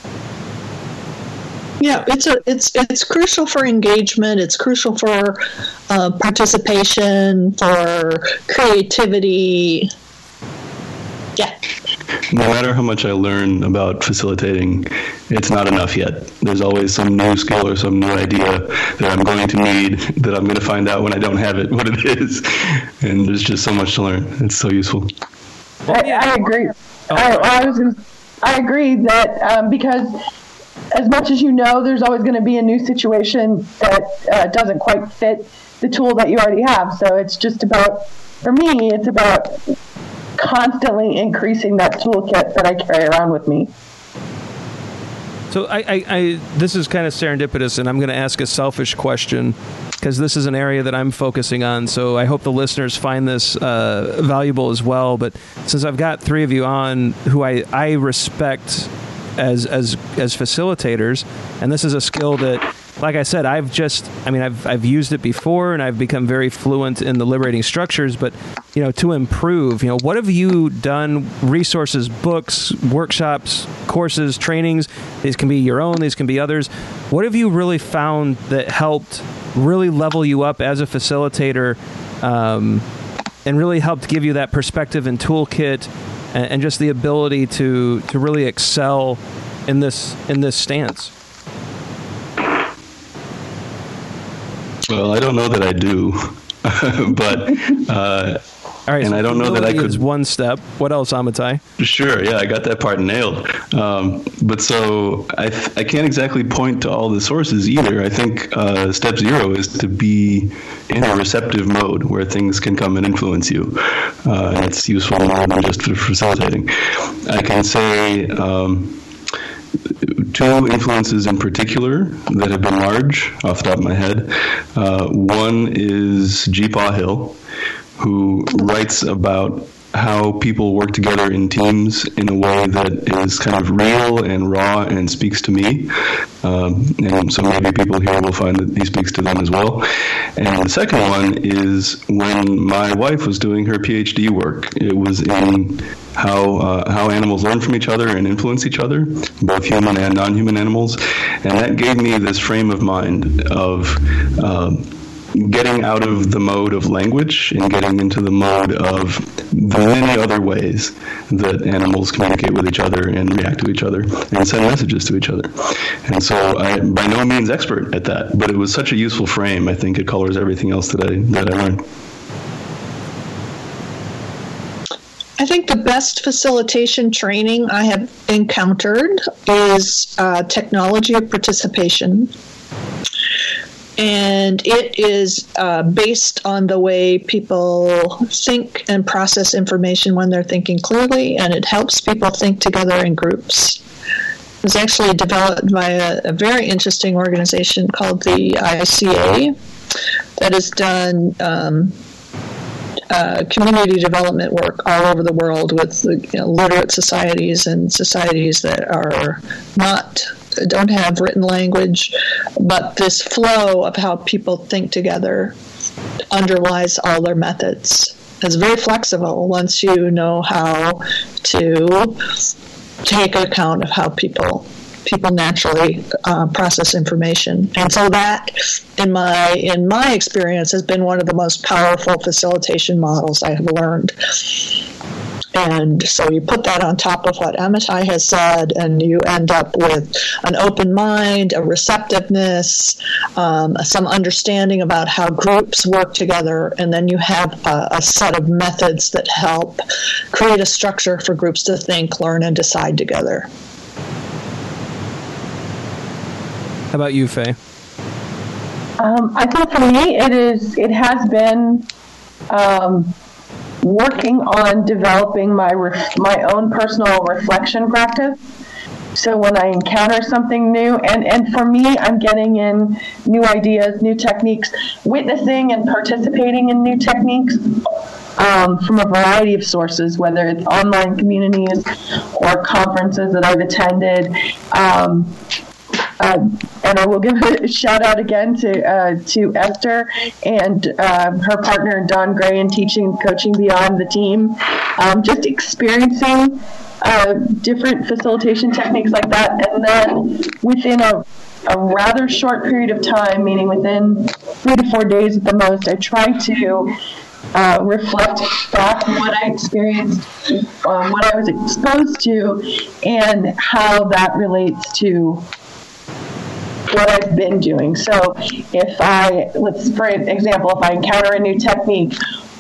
S3: Yeah, it's crucial for engagement. It's crucial for participation, for creativity. Yeah.
S5: No matter how much I learn about facilitating, it's not enough yet. There's always some new skill or some new idea that I'm going to need, that I'm going to find out when I don't have it, what it is. And there's just so much to learn. It's so useful.
S4: I agree. I agree that because as much as you know, there's always going to be a new situation that doesn't quite fit the tool that you already have. So it's just about, for me, it's about constantly increasing that toolkit that I carry around with me.
S2: So this is kind of serendipitous, and I'm going to ask a selfish question, because this is an area that I'm focusing on. So I hope the listeners find this valuable as well. But since I've got three of you on who I respect as facilitators, and this is a skill that, like I said, I've used it before, and I've become very fluent in the liberating structures. But to improve, what have you done? Resources, books, workshops, courses, trainings. These can be your own. These can be others. What have you really found that helped really level you up as a facilitator, and really helped give you that perspective and toolkit, and just the ability to really excel in this stance?
S5: Well, I don't know that I do, but
S2: all right.
S5: And
S2: so
S5: I don't know that I could.
S2: Is one step. What else, Amitai?
S5: Sure, yeah, I got that part nailed. But so I can't exactly point to all the sources either. I think step 0 is to be in a receptive mode where things can come and influence you. And it's useful more than just for facilitating. I can say 2 influences in particular that have been large off the top of my head. One is G. Paw Hill, who writes about how people work together in teams in a way that is kind of real and raw and speaks to me. And so maybe people here will find that he speaks to them as well. And the second one is when my wife was doing her PhD work. It was in how animals learn from each other and influence each other, both human and non-human animals. And that gave me this frame of mind of getting out of the mode of language and getting into the mode of the many other ways that animals communicate with each other and react to each other and send messages to each other. And so I'm by no means expert at that, but it was such a useful frame. I think it colors everything else that I learned.
S3: I think the best facilitation training I have encountered is technology of participation. And it is based on the way people think and process information when they're thinking clearly, and it helps people think together in groups. was actually developed by a very interesting organization called the ICA that has done community development work all over the world with literate societies and societies that don't have written language, but this flow of how people think together underlies all their methods. It's very flexible once you know how to take account of how people naturally process information. And so that, in my experience, has been one of the most powerful facilitation models I have learned. And so you put that on top of what Amitai has said, and you end up with an open mind, a receptiveness, some understanding about how groups work together, and then you have a set of methods that help create a structure for groups to think, learn, and decide together.
S2: How about you, Faye?
S4: I think for me, it has been working on developing my own personal reflection practice. So when I encounter something new, and for me, I'm getting in new ideas, new techniques, witnessing and participating in new techniques from a variety of sources, whether it's online communities or conferences that I've attended. And I will give a shout out again to Esther and her partner Don Gray in teaching Coaching Beyond the Team. Just experiencing different facilitation techniques like that, and then within a rather short period of time, meaning within 3 to 4 days at the most, I try to reflect back what I experienced, what I was exposed to, and how that relates to what I've been doing. So for example, if I encounter a new technique,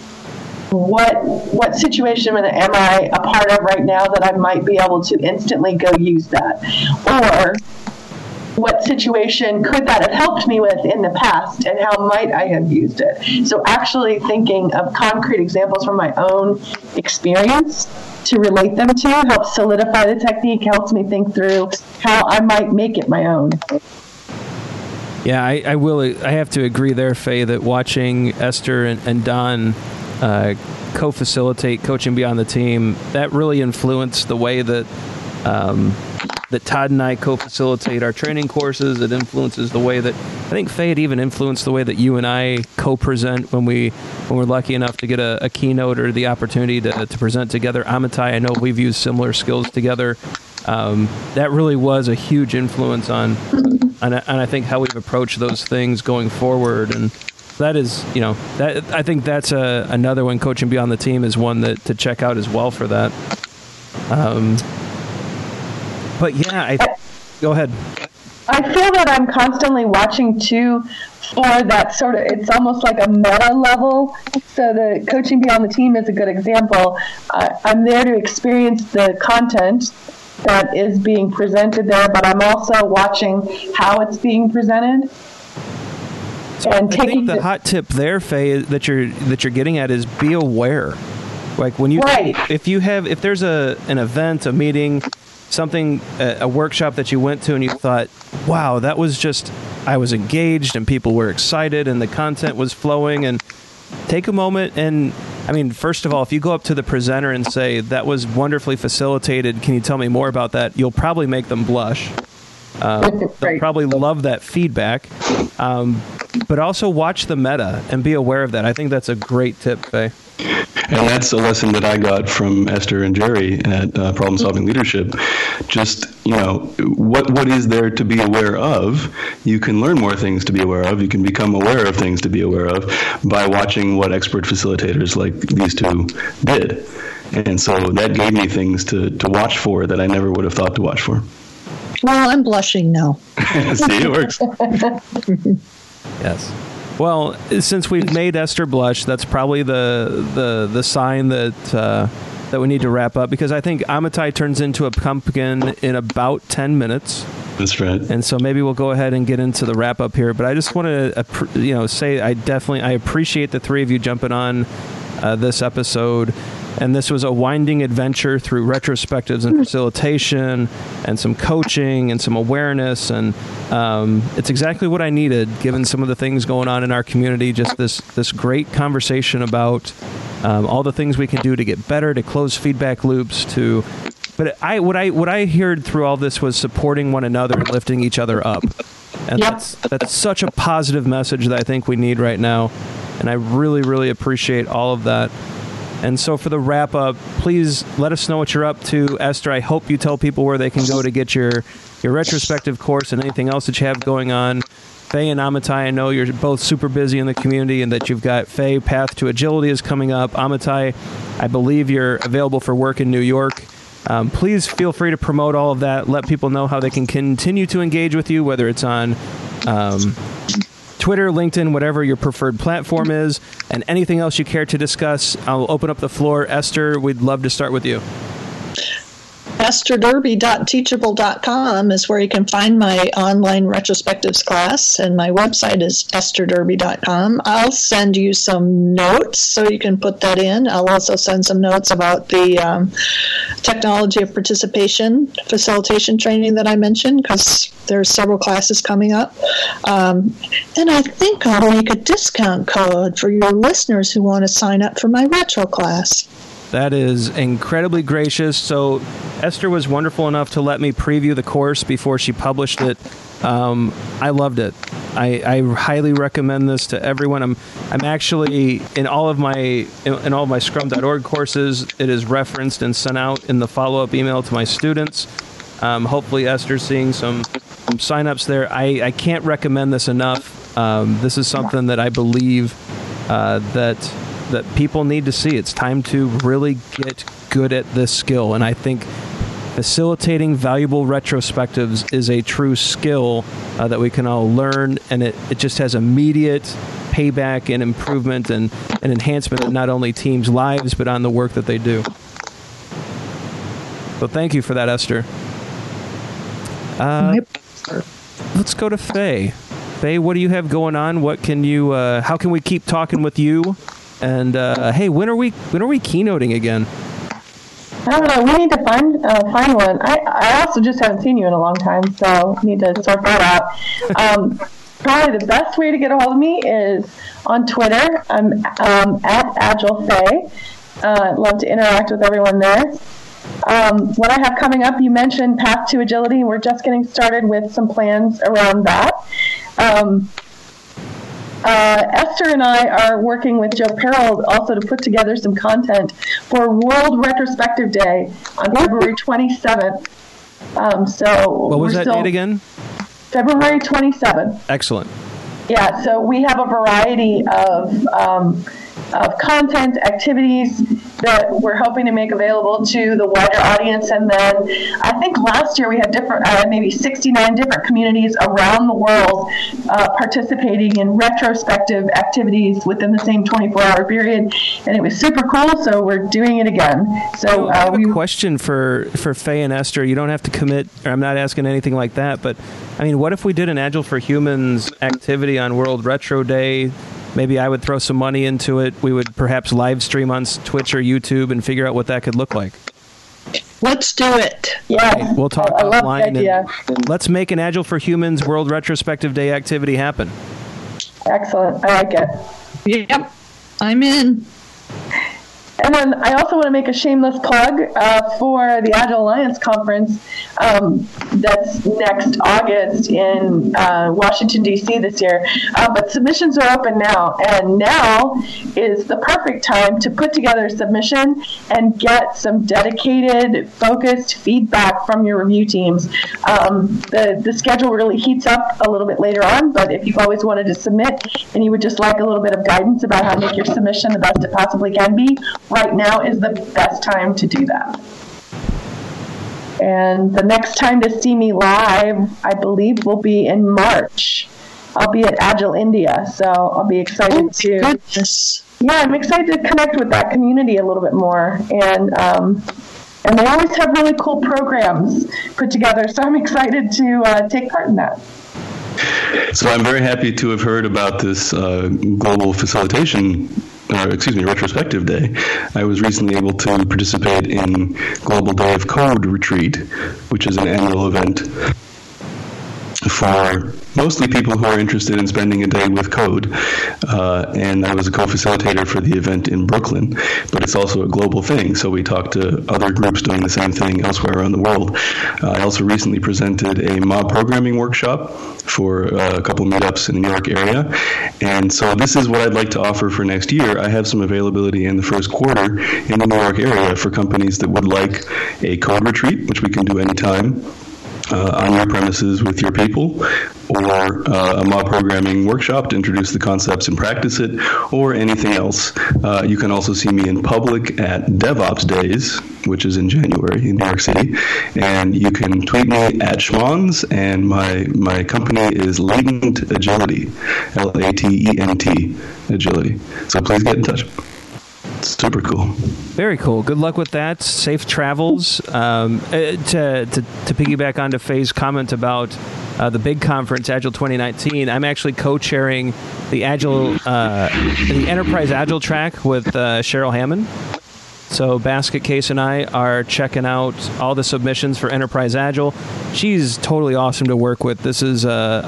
S4: what situation am I a part of right now that I might be able to instantly go use that? Or what situation could that have helped me with in the past, and how might I have used it? So actually thinking of concrete examples from my own experience to relate them to helps solidify the technique, helps me think through how I might make it my own.
S2: Yeah, I have to agree there, Faye, that watching Esther and Don co-facilitate Coaching Beyond the Team, that really influenced the way that that Todd and I co-facilitate our training courses. It influences the way that, I think, Faye, it even influenced the way that you and I co-present when we're lucky enough to get a keynote or the opportunity to present together. Amitai, I know we've used similar skills together. That really was a huge influence on I think how we've approached those things going forward. And that is, that I think that's another one. Coaching Beyond the Team is one that to check out as well for that. But yeah, go ahead.
S4: I feel that I'm constantly watching too for that sort of, it's almost like a meta level. So the Coaching Beyond the Team is a good example. I'm there to experience the content that is being presented there, but I'm also watching how it's being presented.
S2: So and I think the hot tip there, Faye, that you're getting at is be aware. Like when you,
S4: right.
S2: if there's an event, a meeting, something, a workshop that you went to and you thought, wow, that was just, I was engaged and people were excited and the content was flowing, and take a moment and, I mean, first of all, if you go up to the presenter and say, that was wonderfully facilitated, can you tell me more about that? You'll probably make them blush. They'll probably love that feedback. But also watch the meta and be aware of that. I think that's a great tip, Faye.
S5: And that's a lesson that I got from Esther and Jerry at Problem Solving Leadership. Just, what is there to be aware of? You can learn more things to be aware of. You can become aware of things to be aware of by watching what expert facilitators like these two did. And so that gave me things to watch for that I never would have thought to watch for.
S3: Well, I'm blushing now.
S5: See, it works.
S2: Yes. Well, since we've made Esther blush, that's probably the sign that we need to wrap up, because I think Amitai turns into a pumpkin in about 10 minutes.
S5: That's right.
S2: And so maybe we'll go ahead and get into the wrap up here. But I just want to say I appreciate the three of you jumping on this episode. And this was a winding adventure through retrospectives and facilitation and some coaching and some awareness. And it's exactly what I needed, given some of the things going on in our community. Just this great conversation about all the things we can do to get better, to close feedback loops, But what I heard through all this was supporting one another and lifting each other up. And that's such a positive message that I think we need right now. And I really, really appreciate all of that. And so for the wrap up, please let us know what you're up to. Esther, I hope you tell people where they can go to get your retrospective course and anything else that you have going on. Faye and Amitai, I know you're both super busy in the community, and that you've got Faye, Path to Agility is coming up. Amitai, I believe you're available for work in New York. Please feel free to promote all of that. Let people know how they can continue to engage with you, whether it's on Twitter, LinkedIn, whatever your preferred platform is, and anything else you care to discuss. I'll open up the floor. Esther, we'd love to start with you.
S3: EstherDerby.teachable.com is where you can find my online retrospectives class, and my website is EstherDerby.com. I'll send you some notes so you can put that in. I'll also send some notes about the technology of participation facilitation training that I mentioned, because there's several classes coming up. And I think I'll make a discount code for your listeners who want to sign up for my retro class.
S2: That is incredibly gracious. So Esther was wonderful enough to let me preview the course before she published it. I loved it. I highly recommend this to everyone. I'm actually in all of my Scrum.org courses. It is referenced and sent out in the follow-up email to my students. Hopefully Esther's seeing some sign-ups there. I can't recommend this enough. This is something that I believe that people need to see. It's time to really get good at this skill. And I think facilitating valuable retrospectives is a true skill that we can all learn. And it just has immediate payback and improvement and enhancement of not only teams' lives, but on the work that they do. So thank you for that, Esther. Let's go to Faye. Faye, what do you have going on? What can you? How can we keep talking with you? And hey, when are we keynoting again?
S4: I don't know. We need to find one. I also just haven't seen you in a long time, so we need to sort that out. Probably the best way to get a hold of me is on Twitter. I'm at AgileFaye. I'd love to interact with everyone there. What I have coming up, you mentioned Path to Agility. We're just getting started with some plans around that. Esther and I are working with Joe Perald also to put together some content for World Retrospective Day on February 27th.
S2: What was that date again?
S4: February 27th.
S2: Excellent.
S4: Yeah, so we have a variety of content, activities that we're hoping to make available to the wider audience. And then I think last year we had maybe 69 different communities around the world participating in retrospective activities within the same 24-hour period. And it was super cool, so we're doing it again. So
S2: I have a question for Faye and Esther. You don't have to commit, or I'm not asking anything like that, but I mean, what if we did an Agile for Humans activity on World Retro Day? Maybe I would throw some money into it. We would perhaps live stream on Twitch or YouTube and figure out what that could look like.
S3: Let's do it.
S4: Yeah,
S2: right, we'll talk offline.
S4: And
S2: let's make an Agile for Humans World Retrospective Day activity happen.
S4: Excellent. I like it.
S3: Yep, I'm in.
S4: And then I also want to make a shameless plug for the Agile Alliance Conference that's next August in Washington, D.C. this year. But submissions are open now, and now is the perfect time to put together a submission and get some dedicated, focused feedback from your review teams. The schedule really heats up a little bit later on, but if you've always wanted to submit and you would just like a little bit of guidance about how to make your submission the best it possibly can be, right now is the best time to do that. And the next time to see me live, I believe, will be in March. I'll be at Agile India, so I'll be excited to.
S3: Goodness.
S4: Yeah, I'm excited to connect with that community a little bit more, and they always have really cool programs put together. So I'm excited to take part in that.
S5: So I'm very happy to have heard about this global facilitation Retrospective Day, I was recently able to participate in Global Day of Code Retreat, which is an annual event for mostly people who are interested in spending a day with code. And I was a co-facilitator for the event in Brooklyn, but it's also a global thing, so we talked to other groups doing the same thing elsewhere around the world. I also recently presented a mob programming workshop for a couple meetups in the New York area, and so this is what I'd like to offer for next year. I have some availability in the first quarter in the New York area for companies that would like a code retreat, which we can do anytime, on your premises with your people, or a mob programming workshop to introduce the concepts and practice it, or anything else. You can also see me in public at DevOps Days, which is in January in New York City, and you can tweet me at Schmons, and my company is Latent Agility, Latent Agility. So please get in touch. It's super cool.
S2: Very cool. Good luck with that. Safe travels. To piggyback onto Faye's comment about the big conference, Agile 2019, I'm actually co-chairing the Enterprise Agile track with Cheryl Hammond. So Basket Case and I are checking out all the submissions for Enterprise Agile. She's totally awesome to work with. This is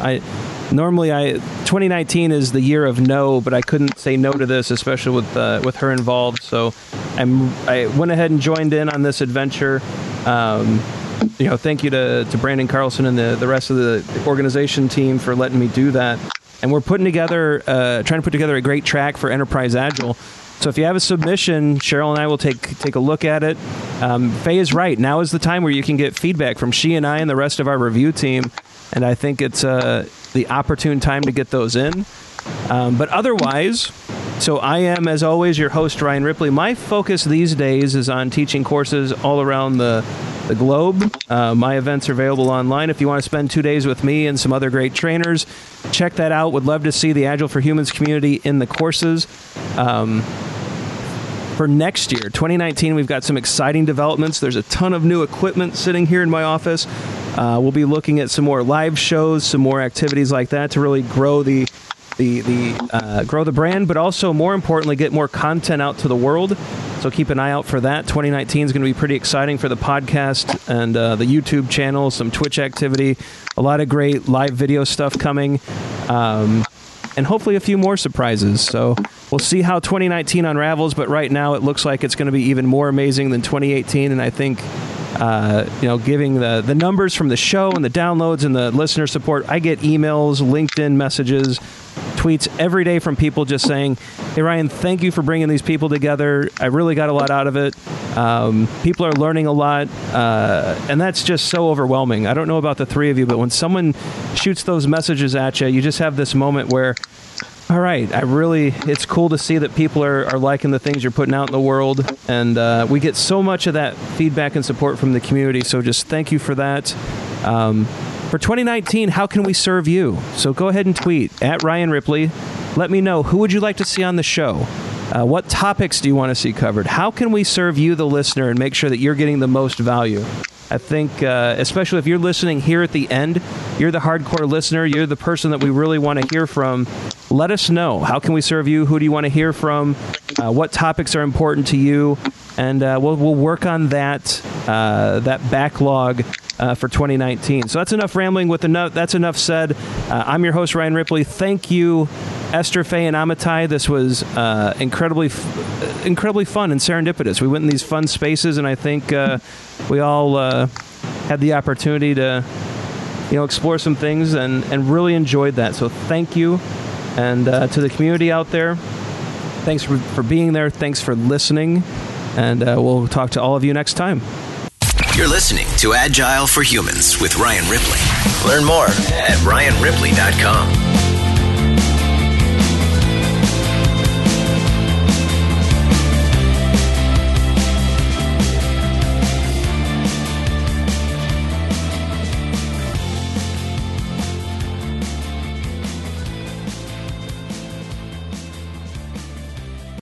S2: 2019 is the year of no, but I couldn't say no to this, especially with her involved. So I went ahead and joined in on this adventure. Thank you to Brandon Carlson and the rest of the organization team for letting me do that. And we're trying to put together a great track for Enterprise Agile. So if you have a submission, Cheryl and I will take a look at it. Faye is right. Now is the time where you can get feedback from she and I and the rest of our review team. And I think it's the opportune time to get those in. But otherwise, so I am, as always, your host, Ryan Ripley. My focus these days is on teaching courses all around the globe. My events are available online. If you want to spend 2 days with me and some other great trainers, check that out. Would love to see the Agile for Humans community in the courses. For next year, 2019, we've got some exciting developments. There's a ton of new equipment sitting here in my office. We'll be looking at some more live shows, some more activities like that to really grow the brand, but also, more importantly, get more content out to the world. So keep an eye out for that. 2019 is going to be pretty exciting for the podcast and the YouTube channel, some Twitch activity, a lot of great live video stuff coming, and hopefully a few more surprises. So we'll see how 2019 unravels, but right now it looks like it's going to be even more amazing than 2018, and I think giving the numbers from the show and the downloads and the listener support, I get emails, LinkedIn messages, tweets every day from people just saying, hey, Ryan, thank you for bringing these people together. I really got a lot out of it. People are learning a lot, and that's just so overwhelming. I don't know about the three of you, but when someone shoots those messages at you, you just have this moment where, all right, it's cool to see that people are liking the things you're putting out in the world, and we get so much of that feedback and support from the community, so just thank you for that. For 2019, how can we serve you? So go ahead and tweet at Ryan Ripley. Let me know, who would you like to see on the show? What topics do you want to see covered? How can we serve you, the listener, and make sure that you're getting the most value? I think, especially if you're listening here at the end, you're the hardcore listener, you're the person that we really want to hear from. Let us know. How can we serve you? Who do you want to hear from? What topics are important to you? And we'll work on that backlog for 2019. So that's enough rambling. That's enough said. I'm your host, Ryan Ripley. Thank you, Esther, Faye, and Amitai. This was incredibly fun and serendipitous. We went in these fun spaces, and I think we all had the opportunity to explore some things and really enjoyed that. So thank you. And to the community out there, thanks for being there. Thanks for listening. And we'll talk to all of you next time.
S1: You're listening to Agile for Humans with Ryan Ripley. Learn more at ryanripley.com.